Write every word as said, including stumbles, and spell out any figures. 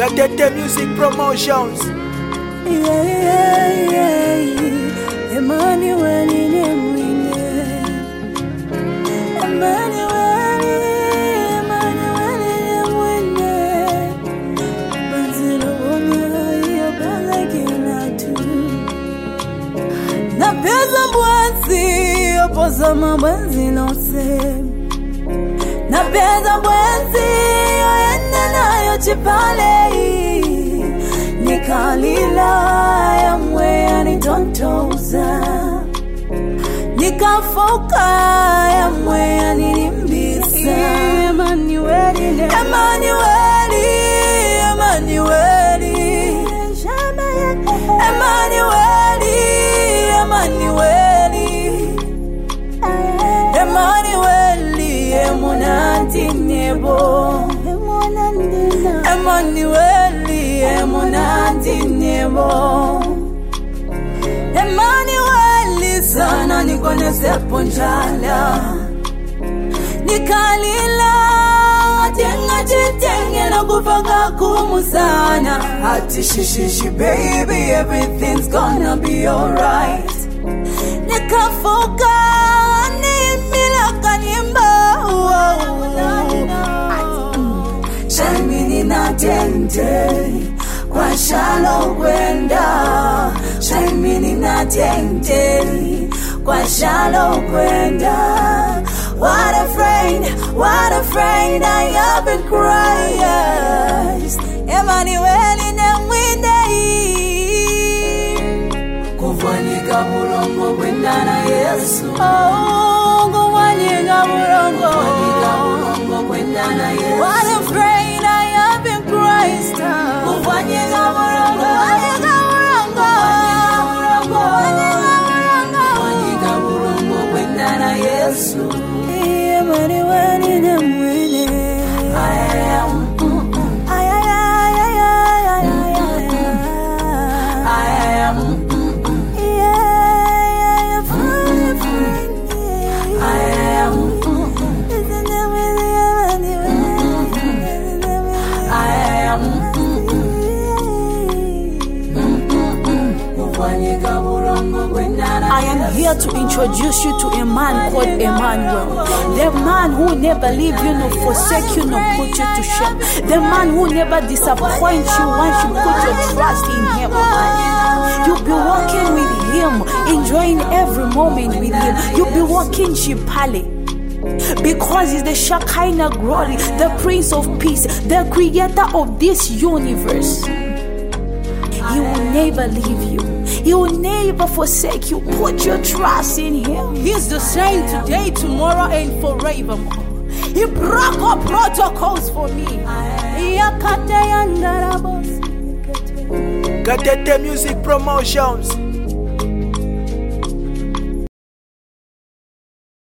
Gatete Music Promotions. Yeah, yeah, yeah. Emmanuel Nemwine. Emmanuel, Emmanuel Nemwine. Banzilo wona yobala kinatu. Na pesa mbwanzi opoza mabwanzi nose. Na pesa mbwanzi oyenda nayo chipale. Nikalila ya mwea nitontoza. Nikafoka ya mwea nilimbisa. Emmanueli, Emmanueli, Emmanueli, Emmanueli, Emmanueli, Emmanueli, Emunanti nebo. Emmanueli, Emunanti nebo. Emmanueli, sana nikone seponjala. Nikalila tenga chitenge na kufaka kumusana. Ati shishishi baby, everything's gonna be alright. Nikafoka ni milaka nimba. Shaimini na tente kwa shalo kwenda. Shaimini na tente kwa shalo kwenda. What a friend, what a friend I have in Christ. Emmanuel Nemwine. Kufanyika bulongo kwenda na Yesu. Oh, kufanyika bulongo. Kufanyika bulongo kwenda na Yesu. What a friend I have in Christ. Kufanyika bulongo. Kufanyika bulongo. Kufanyika bulongo kwenda na Yesu. Emmanuel Nemwine. I am. I am. I am here to introduce you to a man called Emmanuel. The man who never leave you, nor forsake you, nor put you to shame. The man who never disappoint you once you put your trust in him. You'll be walking with him, enjoying every moment with him. You'll be walking Chipale. Because he's the Shekinah glory, the Prince of Peace, the creator of this universe. He will never leave you. He will never forsake you. Put your trust in him. He's the same today, tomorrow, and forevermore. He broke all protocols for me. Gatete Music Promotions.